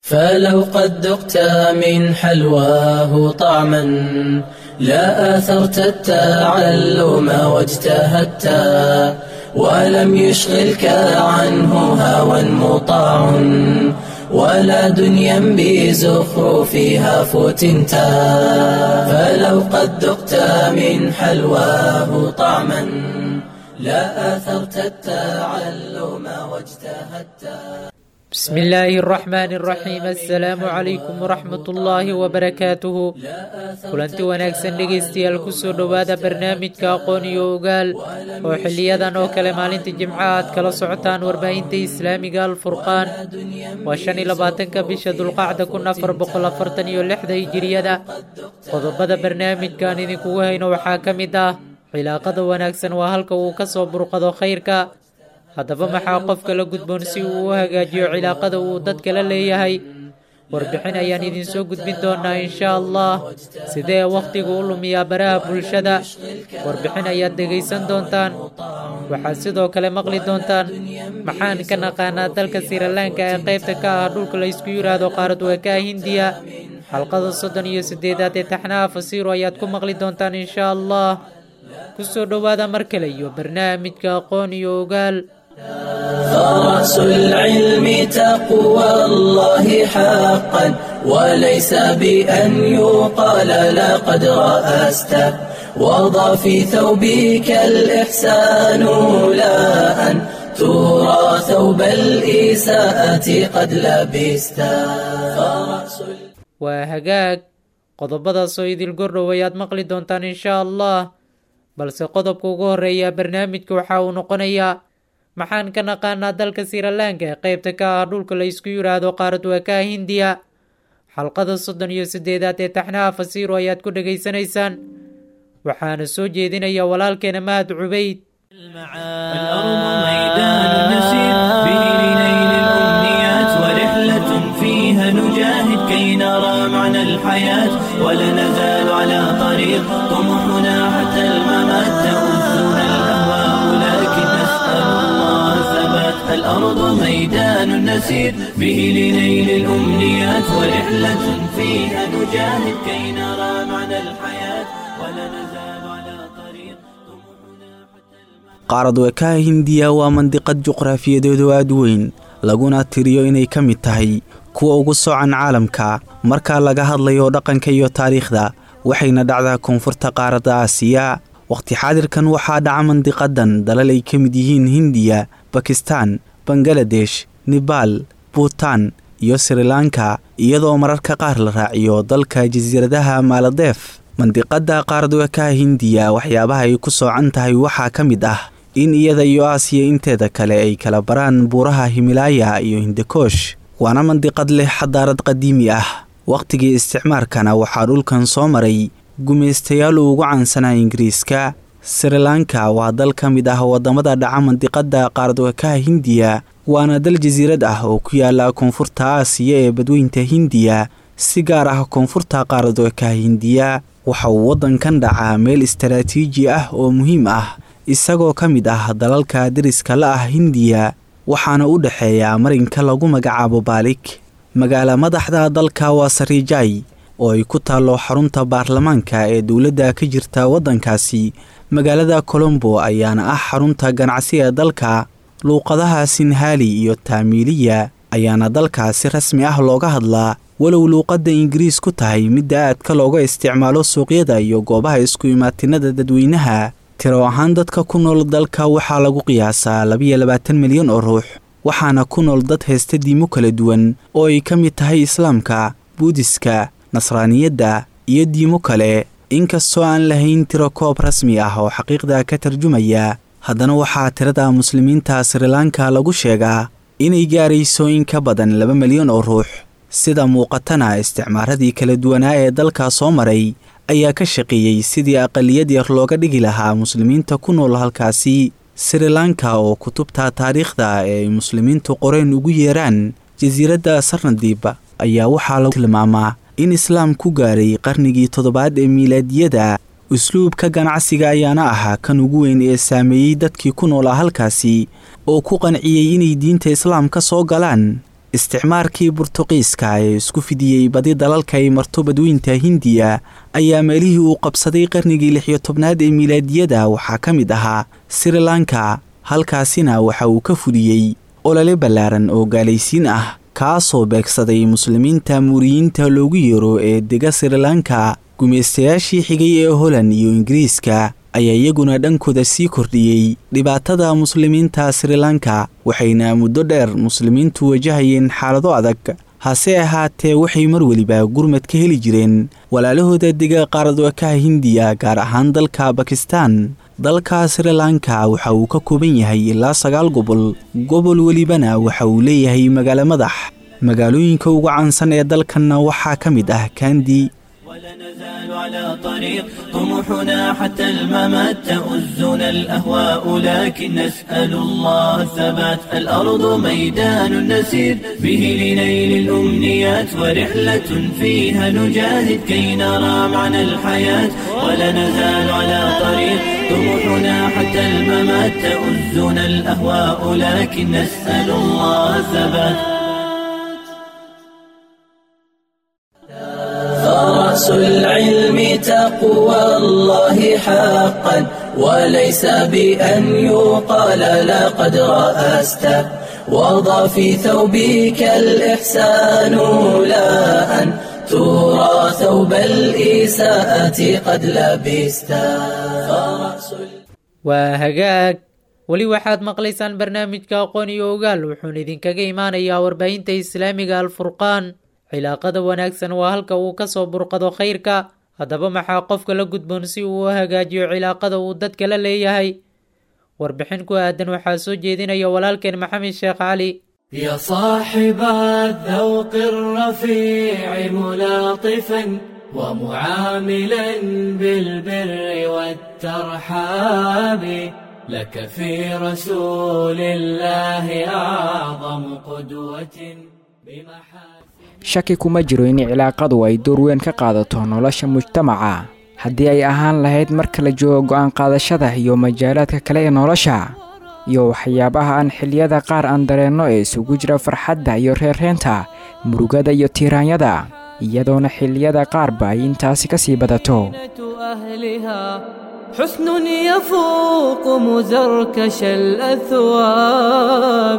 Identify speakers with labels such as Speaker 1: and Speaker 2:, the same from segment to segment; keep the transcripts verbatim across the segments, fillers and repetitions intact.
Speaker 1: فلو قد ذقت من حلواه طعما لا آثرت التعلم واجتهدت ولم يشغلك عنه هوى مطاع ولا دنيا بزخرفها فتنت فلو قد ذقت من حلواه طعما لا آثرت التعلم واجتهدت.
Speaker 2: بسم الله الرحمن الرحيم. السلام عليكم ورحمة الله وبركاته. kulanti wanaagsan dhegeystayaal kusoo dhowaada barnaamijka aqoon iyo ogaal oo xiliyadan oo kale maalinta jimcaha aad kala socotaan warbaahinta islaamiga alfurqaan. waa shan iyo labaatanka bisha dulqacda kun afar boqol afartan iyo lixda hijiriyada. qodobada barnaamijkan idinkugu hayno waxaa ka mid ah cilaaqada wanaagsan waa halka uu ka soo burqado khayrka. haddaba maxaa qofka la gudboon si uu u hagaajiyo cilaaqada uu dadka la leeyahay? warbixin ayaan idin soo gudbin doonaa insha allah. sidee wakhtigu u lumiyaa baraha bulshada? warbixin ayaad dhegaysan doontaan. waxaad sidoo kale maqli doontaan maxaan ka naqaanaa dalka sirilanka ee qaybta ka ah dhulka la isku yiraahdo qaarad weekaha hindiya. xalqada soddon iyo sideedaad ee taxnaha fasiiro ayaad ku maqli doontaan insha allah. kusoo dhowaada mar kale iyo barnaamijka aqoon iyo ogaal.
Speaker 1: فرأس العلم تقوى الله حقا وليس بأن يقال لقد رأست وضع في ثوبك الإحسان لا أن ترى ثوب الإساءة قد لبست.
Speaker 2: وهجاج qodobadaas oo idil gordhow ayaad maqli doontaan insha allah. balse qodobka ugu horeeya barnaamijka waxa uu noqonayaa maxaan ka naqaanaa dalka sirilanka ee qaybta ka ah dhulka la isku yiraahdo qaarad weekaha hindiya. xalqada soddon iyo sideedaad ee taxnaha fasiiro ayaad ku dhegaysanaysaan. waxaana soo jeedinaya walaalkeena mahad cubayd.
Speaker 3: الأرض ميدان نسير به لنيل الأمنيات ورحلة فيها نجاهد كي نرى معنى الحياة ولا نزال على طريق طموحنا حتى الممات تؤذنا الأهواء لكن نسأل الله ثبات. الأرض ميدان نسير به لنيل الأمنيات ورحلة فيها نجاهد كي نرى معنى الحياة ولا نزال على طريق طموحنا حتى الممات.
Speaker 4: qaarad weekaha hindiya waa mandiqad juqraafiyadeedu aad weyn laguna tiriyo inay ka mid tahay kuwa ugu soocan caalamka marka laga hadlayo dhaqanka iyo taariikhda, waxayna dhacdaa koonfurta qaaradda aasiya. waqti xaadirkan waxaa dhaca mandiqadan dalal ay ka mid yihiin hindiya, bakistaan, bangaladesh, nebaal, buutaan iyo sirilanka, iyadoo mararka qaar la raaciyo dalka jasiiradaha maaladeef. mandiqada qaarad weekaha hindiya waxyaabaha ay ku soocan tahay waxaa ka mid ah in iyada iyo aasiya inteeda kale ay kala baraan buuraha himalaaya iyo hindakoosh. waana mandiqad leh xadaarad qadiimi ah. wakhtigii isticmaarkana waxaa dhulkan soo maray gumaystayaal ugu caansanaa ingiriiska. sirilanka waa dal ka mid ah wadamada dhaca mandiqada qaarad weekaha hindiya, waana dal jasiirad ah oo ku yaala koonfurta aasiya ee badweynta hindiya, si gaar ah koonfurta qaarad weekaha hindiya. waxa uu waddankan dhacaa meel istaraatiiji ah oo muhiim ah, isagoo ka mid ah dalalka deriska la ah hindiya, waxaana u dhexeeya marinka lagu magacaabo baalik. magaala madaxda dalka waa sariijay oo ay ku taallo xarunta baarlamaanka ee dowladda ka jirta waddankaasi. magaalada colombo ayaana ah xarunta ganacsi ee dalka. luuqadaha sinhaali iyo taamiiliya ayaana dalkaasi rasmi ah looga hadlaa, walow luuqadda ingiriis ku tahay midda aadka looga isticmaalo suuqyada iyo goobaha isku imaatinada dadweynaha. tiro ahaan dadka ku nool dalka waxaa lagu qiyaasaa labiyo labaatan milyan oo ruux, waxaana ku nool dad haysta diimo kala duwan oo ay ka mid tahay islaamka, buudiska, nasraaniyadda iyo diimo kale. inkastoo aan lahayn tiro koob rasmi ah oo xaqiiqda ka tarjumaya, haddana waxaa tirada muslimiinta sirilanka lagu sheegaa inay gaarayso in ka badan laba milyan oo ruux. sida muuqatana isticmaaradii kala duwanaa ee dalka soo maray ayaa ka shaqeeyey sidii aqaliyad yar looga dhigi lahaa muslimiinta ku nool halkaasi. sirilanka oo kutubta taariikhda ee ay muslimiintu qoreen ugu yeeraan jasiiradda sarnadiib ayaa waxaa lagu tilmaamaa in islaam ku gaaray qarnigii toddobaad ee miilaadiyada. usluubka ganacsiga ayaana ahaa kan ugu weyn ee saameeyey dadkii ku noolaa halkaasi oo ku qanciyey inay diinta islaamka soo galaan, isticmaarkii Burtuqiiska ee isku fidiyey badi dalalka ay marto badweynta Hindiya ayaa meelihii uu qabsaday qarnigii lix iyo tobnaad ee miilaadiyada waxaa ka mid ahaa Sri Lanka. halkaasina waxa uu ka fuliyey olole ballaaran oo gaalaysiin ah kaasoo beegsaday muslimiinta muuriyiinta loogu yeero ee dega Sri Lanka. gumeystayaashii xigay ee Holland iyo Ingiriiska ayaa iyaguna dhankooda sii kordhiyey dhibaatada muslimiinta Sri Lanka, waxayna muddo dheer muslimiintu wajahayeen xaalado adag. hase ahaatee waxay mar waliba gurmad ka heli jireen walaalahooda dega qaaradda Hindiya, gaar ahaan dalka Pakistan. dalka Sri Lanka waxa uu ka kooban yahay ilaa sagaal gobol. gobol walibana waxa uu leeyahay magaalo madax. magaalooyinka ugu caansan ee dalkanna waxaa ka mid ah Kandy.
Speaker 3: ولا نزال على طريق طموحنا حتى الممات تؤزنا الأهواء لكن نسأل الله الثبات. الأرض ميدان نسير به لنيل الأمنيات ورحلة فيها نجاهد كي نرى معنى الحياة. ولا نزال على طريق طموحنا حتى الممات تؤزنا الأهواء لكن نسأل الله الثبات.
Speaker 1: فرس العلم تقوى الله حقا وليس بأن يقال لقد رأست وضع في ثوبك الإحسان لا أن ترى ثوب الإساءة قد لبست.
Speaker 2: وهجاك weli waxaad maqlaysaan barnaamijka aqoon iyo ogaal wuxuuna idinkaga imaanayaa warbaahinta islaamiga alfurqaan. cilaaqada wanaagsan waa halka uu ka soo burqado khayrka. haddaba maxaa qofka la gudboon si uu u hagaajiyo cilaaqada uu dadka la leeyahay? warbixin ku aadan waxaa soo jeedinaya walaalkeen maxamed sheekh cali.
Speaker 5: يا صاحب الذوق الرفيع ملاطفا ومعاملا بالبر والترحاب لك في رسول الله أعظم قدوة بمحاسن.
Speaker 6: shaki kuma jiro in cilaaqadu ay door weyn ka qaadato nolosha mujtamaca, haddii ay ahaan lahayd marka la joogo go'aan qaadashada iyo majaalaadka kale ee nolosha, iyo waxyaabaha aan xilliyada qaar aan dareenno ee isugu jira farxadda iyo reereenta, murugada iyo tiiraanyada, iyadoona xilliyada qaarba ay intaasi ka sii badato.
Speaker 5: حسن يفوق مزركش الأثواب.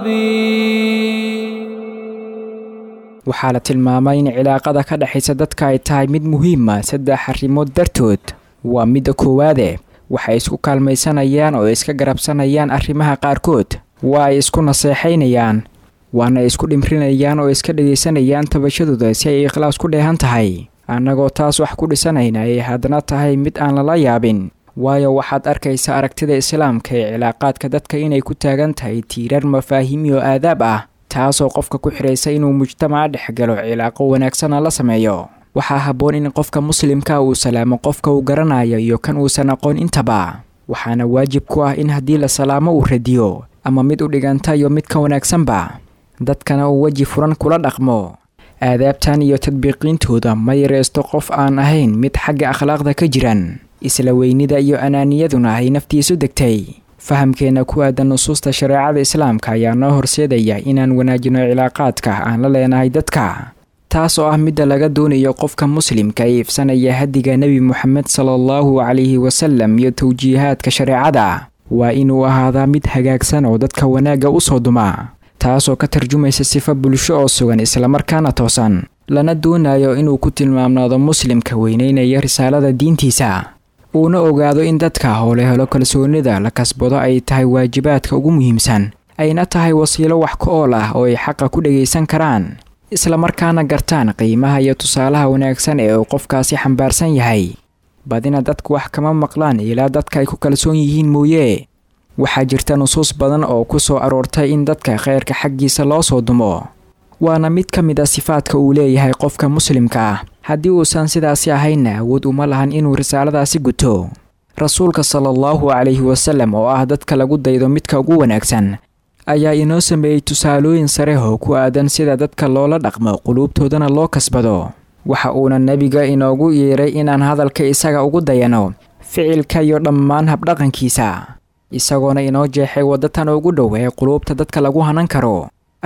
Speaker 6: waxaa la tilmaamay in cilaaqada ka dhaxaysa dadka ay tahay mid muhiima saddex arrimood dartood. waa midda koowaade, waxay isku kaalmaysanayaan oo iska garabsanayaan arrimaha qaarkood. waa ay isku naseexaynayaan, waana isku dhimrinayaan oo iska dhegaysanayaan tabashadooda si ay ikhlaas ku dheehan tahay. annagoo taas wax ku dhisanayna ay haddana tahay mid aan lala yaabin, waayo waxaad arkaysa aragtida islaamka ee cilaaqaadka dadka inay ku taagan tahay tiirar mafaahiim iyo aadaab ah, taasoo qofka ku xiraysa inuu mujtamaca dhex galo cilaaqo wanaagsana la sameeyo. waxaa habboon in qofka muslimka uu salaamo qofka uu garanayo iyo kan uusan aqoon intaba. waxaana waajib ku ah in haddii la salaamo uu radiyo ama mid u dhiganta iyo mid ka wanaagsanba, dadkana uu weji furan kula dhaqmo. aadaabtan iyo tadbiiqiintooda ma yareysto qof aan ahayn mid xagga akhlaaqda ka jiran, isla weynida iyo anaaniyaduna ay naftiisu degtay. fahamkeena ku aadan nusuusta shareecada islaamka ayaa noo horseedaya inaan wanaajino cilaaqaadka aan la leenahay dadka, taas oo ah midda laga doonayo qofka muslimka ee ifsanaya hadiga nebi moxamed salaallahu calayhi wasalam iyo tawjiihaadka shareecada. waa inuu ahaadaa mid hagaagsan oo dadka wanaagga u soo duma, taasoo ka tarjumaysa sifo bulsho oo sugan islamarkaana toosan, lana doonayo inuu ku tilmaamnaado muslimka weynaynaya risaalada diintiisa, uuna ogaado in dadka howle helo kalsoonida la kasbado ay tahay waajibaadka ugu muhiimsan, ayna tahay wasiilo wax ka ool ah oo ay xaqa ku dhagaysan karaan, islamarkaana gartaan qiimaha iyo tusaalaha wanaagsan ee uu qofkaasi xambaarsan yahay. badina dadku wax kama maqlaan ilaa dadka ay ku kalsoon yihiin mooye. waxaa jirta nusuus badan oo ku soo aroortay in dadka khayrka xaggiisa loo soo dumo, waana mid ka mid ah sifaadka uu leeyahay qofka muslimka ah. haddii uusan sidaasi ahaynna awood uma lahan inuu risaaladaasi guto. rasuulka salaallahu calayhi wasalam oo ah dadka lagu daydo midka ugu wanaagsan ayaa inoo sameeyey tusaalooyin sare oo ku aadan sida dadka loola dhaqmo quluubtoodana loo kasbado. waxa uuna nebiga inoogu yeeray inaan hadalka isaga ugu dayano ficilka iyo dhammaan habdhaqankiisa, isagoona inoo jeexay wadatan ugu dhow ee quluubta dadka lagu hanan karo.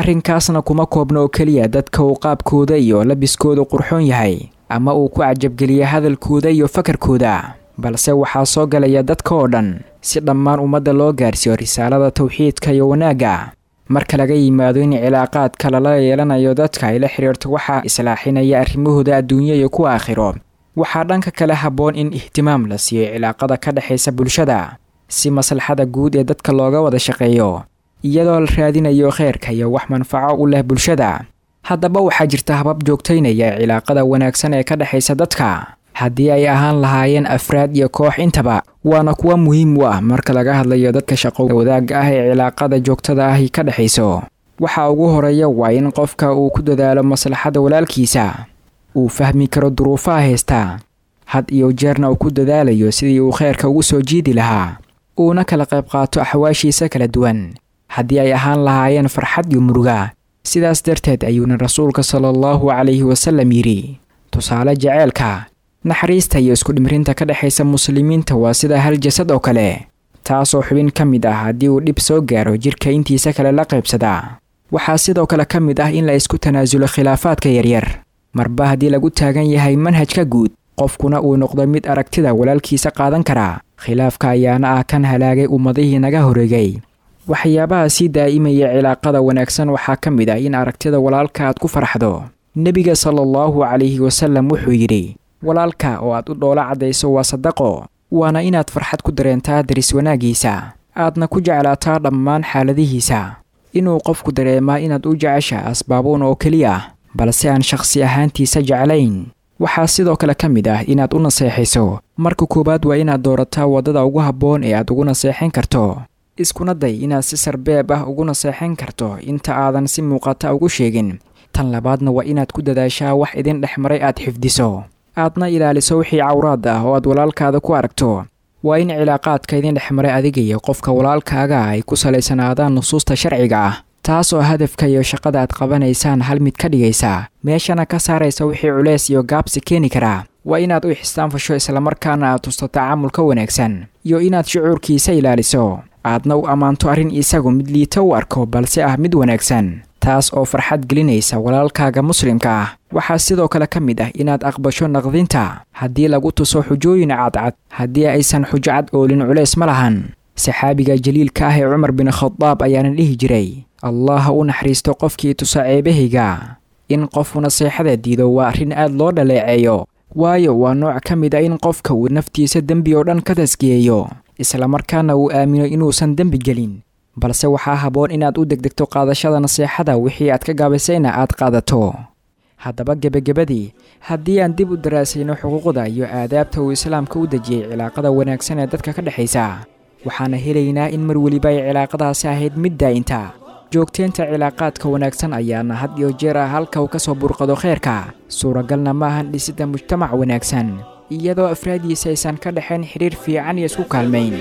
Speaker 6: arrinkaasna kuma koobna oo keliya dadka uu qaabkooda iyo labiskooda qurxoon yahay ama uu ku cajabgeliya hadalkooda iyo fakarkooda, balse waxaa soo galaya dadka oo dhan si dhammaan ummadda loo gaarsiiyo risaalada tawxiidka iyo wanaagga. marka laga yimaado in cilaaqaadka lala yeelanayo dadka ay la xiriirto waxaa islaaxinaya arrimahooda adduunyo iyo kuwa aakhiro, waxaa dhanka kale habboon in ihtimaam la siiyo cilaaqada ka dhexaysa bulshada si maslaxada guud ee dadka looga wada shaqeeyo iyadoo la raadinayo khayrka iyo wax manfaco u leh bulshada. haddaba waxaa jirta habab joogtaynaya cilaaqada wanaagsan ee ka dhexaysa dadka, haddii ay ahaan lahaayeen afraad iyo koox intaba, waana kuwa muhiim u ah marka laga hadlayo dadka shaqo wadaagga ah ee cilaaqada joogtada ahi ka dhexayso. waxaa ugu horeeya waa in qofka uu ku dadaalo maslaxada walaalkiisa, uu fahmi karo duruufaha haysta, had iyo jeerna uu ku dadaalayo sidii uu khayrka ugu soo jiidi lahaa, uuna kala qayb qaato axwaashiisa kala duwan haddii ay ahaan lahaayeen farxad iyo muruga. sidaas darteed ayuuna rasuulka sala allahu calayhi wasallam yidhi, tusaale jaceylka, naxariista iyo isku dhimrinta ka dhexaysa muslimiinta waa sida hal jasad oo kale, taasoo xubin ka mid ah haddii uu dhib soo gaaro jidhka intiisa kale la qaybsada. waxaa sidoo kale ka mid ah in la isku tanaasulo khilaafaadka yaryar, marba haddii lagu taagan yahay manhajka guud, qofkuna uu noqdo mid aragtida walaalkiisa qaadan kara. khilaafka ayaana ah kan halaagay ummadihii naga horeegay. waxyaabaha sii daa'imaya cilaaqada wanaagsan waxaa ka mid ah in aragtida walaalka aad ku farxdo. nebiga sala allahu calayhi wasallam wuxuu yidhi, walaalka oo aad u dhoola caddayso waa sadaqo, waana inaad farxad ku dareentaa daris wanaaggiisa, aadna ku jeclaataa dhammaan xaaladihiisa. inuu qofku dareemaa inaad u jecesha asbaabuun oo keliya balse aan shakhsi ahaantiisa jeclayn. waxaa sidoo kale ka mid ah inaad u naseexayso. marka koowaad waa inaad doorataa waddada ugu habboon ee aad ugu naseexayn karto, iskuna day inaad si sarbeeb ah ugu naseexayn karto inta aadan si muuqata ugu sheegin. tan labaadna waa inaad ku dadaashaa wax idin dhex maray aad xifdiso, aadna ilaaliso wixii cawraad ah oo aad walaalkaada ku aragto. waa in cilaaqaadka idin dhex maray adiga iyo qofka walaalkaaga ay ku salaysanaadaan nusuusta sharciga ah, taas oo hadafka iyo shaqada aad qabanaysaan hal mid ka dhigaysa, meeshana ka saaraysa wixii culeys iyo gaabsi keeni karaa. waa inaad u ixsaanfasho islamarkaana aad tusto tacaamulka wanaagsan iyo inaad shucuurkiisa ilaaliso, aadna u ammaanto arrin isagu mid liito u arko balse ah mid wanaagsan, taas oo farxad gelinaysa walaalkaaga muslimka ah. waxaa sidoo kale ka mid ah inaad aqbasho naqdinta haddii lagu tuso xujooyin cadcad, haddii aysan xujo cad oolin culeys ma lahan. saxaabiga jaliilka ah ee cumar bin khadaab ayaana dhihi jiray, allah ha u naxariisto qofkii tusa ceebahayga. in qofku naseexada diido waa arrin aad loo dhaleeceeyo, waayo waa nooc ka mid ah in qofka uu naftiisa dembi oo dhan ka taskiyeeyo, islamarkaana uu aamino inuusan dembi gelin. balse waxaa habboon inaad u degdegto qaadashada naseexada, wixii aad ka gaabisayna aad qaadato. haddaba gebagabadii, haddii aan dib u daraasayno xuquuqda iyo aadaabta uu islaamka u dejiyey cilaaqada wanaagsan ee dadka ka dhexaysa, waxaana helaynaa in mar weliba ay cilaaqadaasi ahayd mid daa'inta. joogteynta cilaaqaadka wanaagsan ayaana had iyo jeer ah halka uu ka soo burqado khayrka. suuragalna ma ahan dhisidda mujtamac wanaagsan iyadoo afraadiisa aysan ka dhexayn xiriir fiican iyo isku kaalmayn.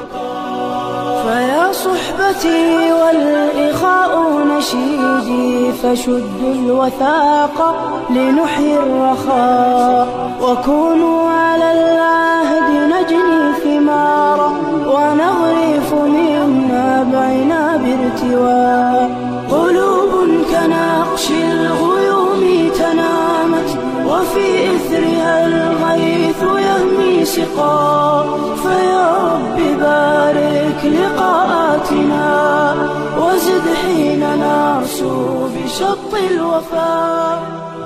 Speaker 7: فيا صحبتي والإخاء نشيدي فشدوا الوثاق لنحيي الرخاء وكونوا على العهد نجني ثمارا ونغرف مما بينا بارتواء. قلوب كنقش الغيوم تنامت وفي إثرها الغيث يهمي سقا. فيا رب بارك لقاءاتنا وزد حين نرسو بشط الوفاء.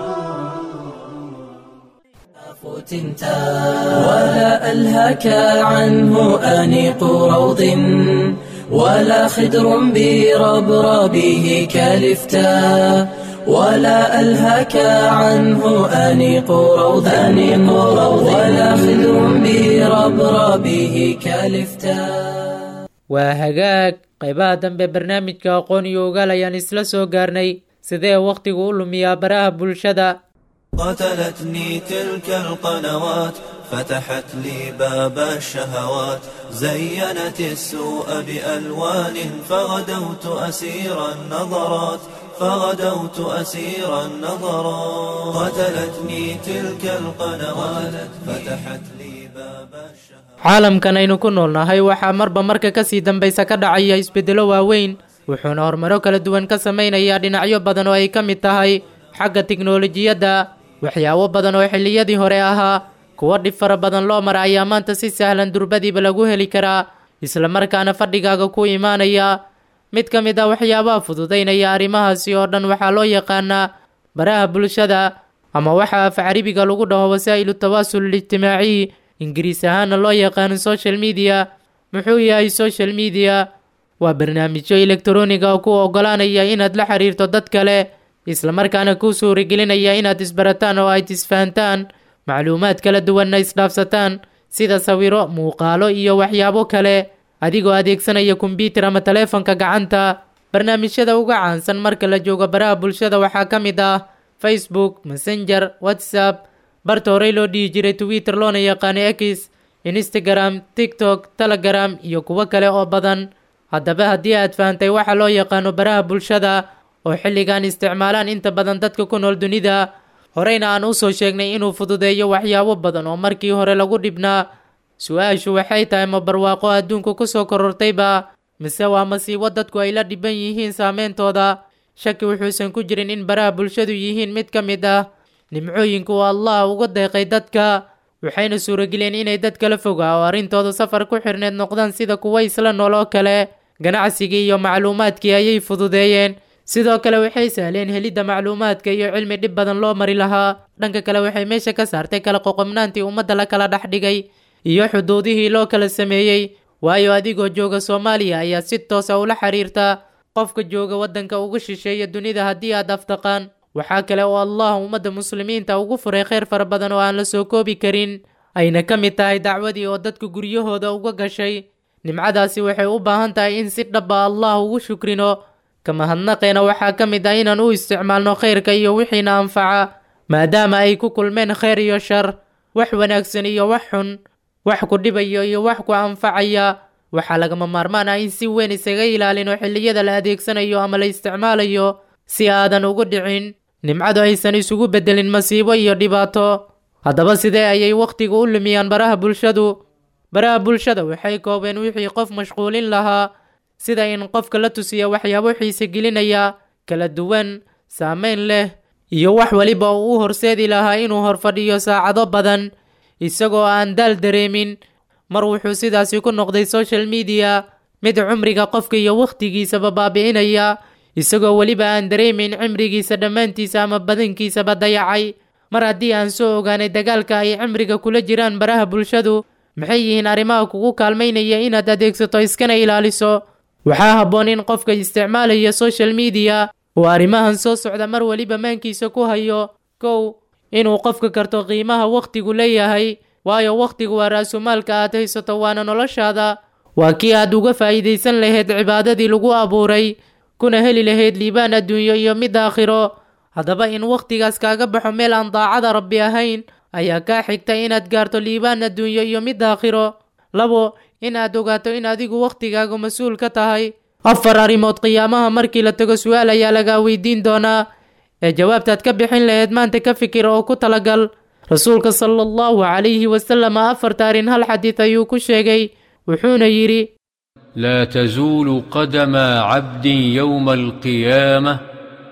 Speaker 1: ولا ألهك عنه أنيق روض ولا خدر بربربه كالفتاء. ولا ألهك عنه أنيق روض أنيق روض ولا خدر بربربه كالفتاء.
Speaker 2: waa hagaag qaybaha dambe barnaamijka aqoon iyo ogaal ayaan isla soo gaarnay. sidee wakhtigu u lumiyaa baraha bulshada.
Speaker 3: قتلتني تلك القنوات فتحت لي باب الشهوات زينت السوء بألوان فغدوت أسير النظرات فغدوت أسير النظرات قتلتني تلك القنوات فتحت لي باب الشهوات.
Speaker 2: caalamkan aynu ku noolnahay waxaa marba marka ka sii dambaysa ka dhacaya isbeddelo waaweyn wuxuuna horumaro kala duwan ka samaynayaa dhinacyo badan oo ay ka mid tahay xagga tiknoolajiyadda. waxyaabo badan oo xilliyadii hore ahaa kuwa dhib fara badan loo mara ayaa maanta si sahlan durbadiiba lagu heli karaa, isla markaana fadhigaaga ku imaanaya. mid ka mid ah waxyaabaha fududaynaya arrimahaasi oo dhan waxaa loo yaqaanaa baraha bulshada, ama waxa af carabiga lagu dhaho wasaa'ilu tawaasul ijtimaaci, ingiriis ahaana loo yaqaano social media. muxuu yahay social media? waa barnaamijyo elektarooniga oo ku oggolaanaya inaad la xiriirto dad kale, isla markaana kuu suuragelinaya inaad isbarataan oo aad isfahantaan, macluumaad kala duwanna isdhaafsataan sida sawiro, muuqaalo iyo waxyaabo kale adigoo adeegsanaya kombiyuutar ama taleefanka gacanta. barnaamijyada uga caansan marka la joogo baraha bulshada waxaa ka mid ah Facebook, Messenger, WhatsApp, barta horey loo dhihi jiray Twitter loona yaqaano X, Instagram, TikTok, Telegram iyo kuwo kale oo badan. haddaba haddii aad fahantay waxa loo yaqaano baraha bulshada oo xilligan isticmaalaan inta badan dadka ku nool dunida, horeyna aan usoo sheegnay inuu fududeeyo waxyaabo badan oo markii hore lagu dhibnaa, su-aashu waxay tahay ma barwaaqo adduunku kusoo korortayba mise waa masiibo dadku ay la dhiban yihiin saameyntooda? shaki wuxuusan ku jirin in baraha bulshadu yihiin mid ka mid ah nimcooyinku uu allah uga deeqay dadka, waxayna suurageliyeen inay dad kala fogaa oo arrintooda safar ku xirneed noqdaan sida kuwa isla nool oo kale. ganacsigii iyo macluumaadkii ayay fududeeyeen, sidoo kale waxay sahleen helidda macluumaadka iyo cilmi dhib badan loo mari lahaa. dhanka kale waxay meesha ka saartay kala qoqobnaantii ummadda la kala dhex dhigay iyo xuduudihii loo kala sameeyey, waayo adigoo jooga Soomaaliya ayaa si toos ah ula xiriirta qofka jooga waddanka ugu shisheeya dunida haddii aad aftaqaan. waxaa kale oo allah ummadda muslimiinta ugu furay kheyr fara badan oo aan la soo koobi karin, ayna ka mid tahay dacwadii oo dadku guryahooda uga gashay. nimcadaasi waxay u baahan tahay in si dhaba allah ugu shukrino. kama hadnaqeena waxaa ka mid ah inaan u isticmaalno khayrka iyo wixiina anfaca, maadaama ay ku kulmeen khayr iyo shar, wax wanaagsan iyo wax xun, wax ku dhibayo iyo wax ku anfacaya. waxaa lagama maarmaan ah in si weyn isaga ilaalino xilliyada la adeegsanayo ama la isticmaalayo si aadan ugu dhicin nimcadu aysan isugu bedelin masiibo iyo dhibaato. haddaba sidee ayay wakhtiga u lumiyaan baraha bulshadu? baraha bulshada waxay koobeen wixii qof mashquulin lahaa, sida in qofka la tusiyo waxyaabo xiise gelinaya, kala duwan, saameyn leh, iyo wax waliba uu u horseedi lahaa inuu horfadhiyo saacado badan isagoo aan daal dareemin. mar wuxuu sidaasi ku noqday social media mid cumriga qofka iyo wakhtigiisaba baabi'inaya, isagoo weliba aan dareemin cimrigiisa dhammaantiisa ama badankiisaba dayacay. mar haddii aan soo ogaanay dagaalka ay cimriga kula jiraan baraha bulshadu, maxay yihiin arrimaha kugu kaalmaynaya inaad adeegsato iskana ilaaliso? waxaa habboon in qofka isticmaalaya social media uu arrimahan soo socda mar waliba maankiisa ku hayo. kow, inuu qofka karto qiimaha wakhtigu leeyahay, waayo wakhtigu waa raasumaalka aad haysato, waana noloshaada. waa kii aad uga faa'iidaysan lahayd cibaadadii lagu abuuray, kuna heli lahayd liibaan adduunyo iyo mid aakhiro. haddaba in wakhtigaas kaaga baxo meel aan daacada rabbi ahayn ayaa kaa xigta inaad gaarto liibaan adduunyo iyo mid aakhiro. labo, in aad ogaato in adigu wakhtigaagu mas-uul ka tahay. afar arrimood qiyaamaha markii la tago su-aal ayaa lagaa weydiin doonaa, ee jawaabtaad ka bixin lahayd maanta ka fikir oo ku talagal. rasuulka sala allahu calayhi wasalam afarta arrin hal xadiid ayuu ku sheegay, wuxuuna yidhi:
Speaker 8: لا تزول قدم عبد يوم القيامة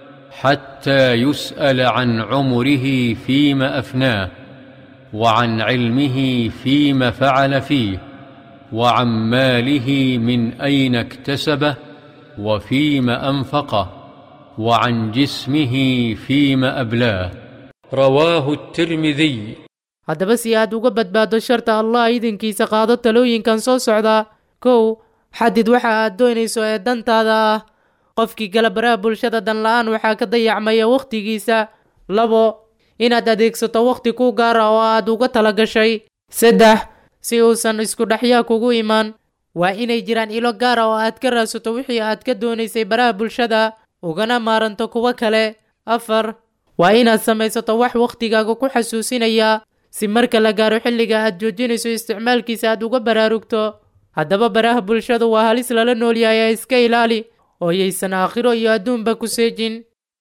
Speaker 8: حتى يسأل عن عمره فيما أفناه وعن علمه فيما فعل فيه وعن ماله من أين اكتسبه وفيما أنفقه وعن جسمه فيما أبلاه رواه الترمذي.
Speaker 2: haddaba si aad uga badbaado sharta allah idinkiisa qaado talooyinkan soo socda. kow, xadid waxa aad doonayso ee dantaada ah. qofkii gala baraha bulshada dan la-aan waxaa ka dayacmaya wakhtigiisa. labo, inaad adeegsato wakhti ku gaara oo aad uga tala gashay. saddex, si uusan isku dhexyaa kugu imaan, waa inay jiraan ilo gaara oo aad ka raadsato wixii aad ka doonaysay baraha bulshada, ugana maaranto kuwa kale. afar, waa inaad samaysato wax wakhtigaaga ku xasuusinaya si marka la gaaro xilliga aad joojinayso isticmaalkiisa aad uga baraarugto. haddaba baraha bulshadu waa halis lala noolyahay ee iska ilaali oo yaysan aakhiro iyo adduunba ku seejin.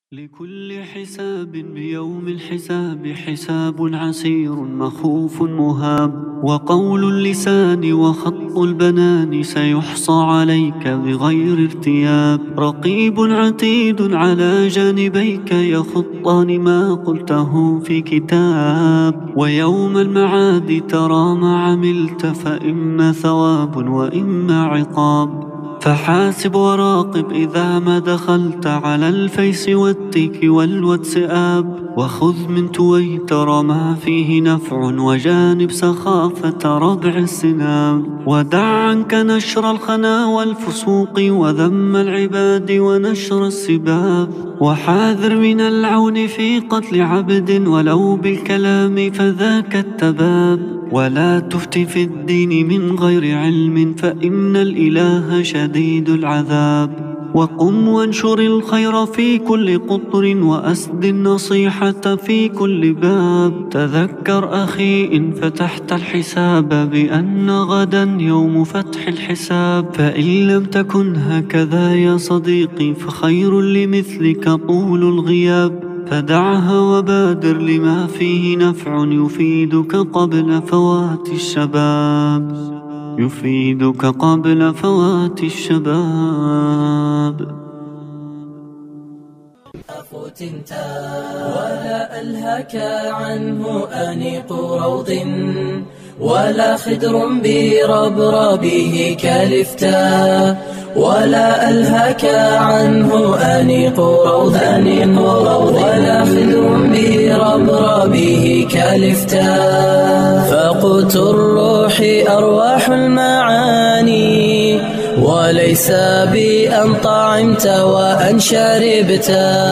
Speaker 9: لكل حساب بيوم الحساب حساب عسير مخوف مهاب، وقول اللسان وخط البنان سيحصى عليك بغير ارتياب. رقيب عتيد على جانبيك يخطان ما قلته في كتاب، ويوم المعاد ترى ما عملت فإما ثواب وإما عقاب. فحاسب وراقب إذا ما دخلت على الفيس والتيك والواتساب، وخذ من تويتر ما فيه نفع وجانب سخافة ربع السنام. ودع عنك نشر الخنا والفسوق وذم العباد ونشر السباب، وحاذر من العون في قتل عبد ولو بالكلام فذاك التباب. ولا تفت في الدين من غير علم فإن الإله شديد العذاب. وقم وانشر الخير في كل قطر وأسد النصيحة في كل باب. تذكر أخي إن فتحت الحساب بأن غدا يوم فتح الحساب، فإن لم تكن هكذا يا صديقي فخير لمثلك طول الغياب. فدعها وبادر لما فيه نفع يفيدك قبل فوات الشباب، يفيدك قبل فوات الشباب.
Speaker 1: ولا ألهك عنه أنيق روض ولا خدر بربربه كالفتاء، ولا ألهك عنه أنيق روض ولا خدر بربربه كالفتاء. فقوت الروح أرواح المعاني وليس بأن طعمت وأن شربت،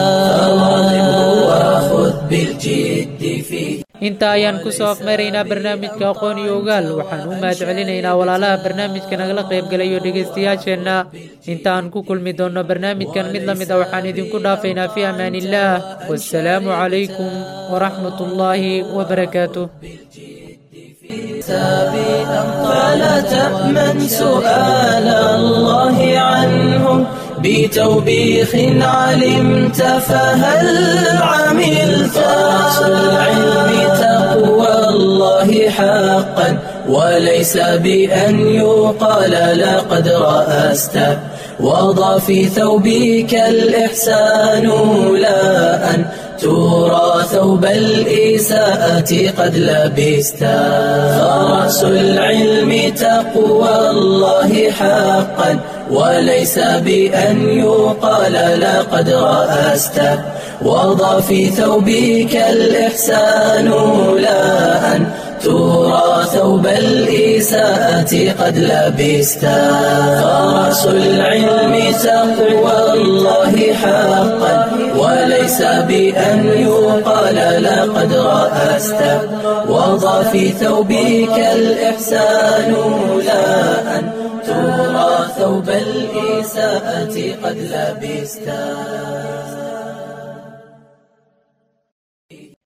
Speaker 1: وخذ بالجد فيه.
Speaker 2: inta ayaan ku soo afmaraynaa barnaamijka aqoon iyo ogaal. waxaan u mahad celinaynaa walaalaha barnaamijka nagala qayb galayo dhegaystayaasheenna. inta aan ku kulmi doonno barnaamijkan mid la mid ah waxaan idinku dhaafaynaa fi amaanillaah. wassalaamu calaykum waraxmatullaahi wabarakaatuh.
Speaker 1: فلا تأمن سؤال الله عنهم بتوبيخ علمت فهل عملت. أصل العلم تقوى الله حقا وليس بأن يقال لقد رأست. وضع في ثوبك الإحسان لا أن ترى ثوب الإساءة قد لبست. فرأس العلم تقوى الله حقا وليس بأن يقال لقد رأست. وضع في ثوبك الإحسان لا أن ترى ثوب الإساءة قد لبست. فرأس العلم تقوى الله حقا وليس بأن يقال لقد رأست. وضع في ثوبك الإحسان لا أن ترى ثوب الإساءة قد لبست.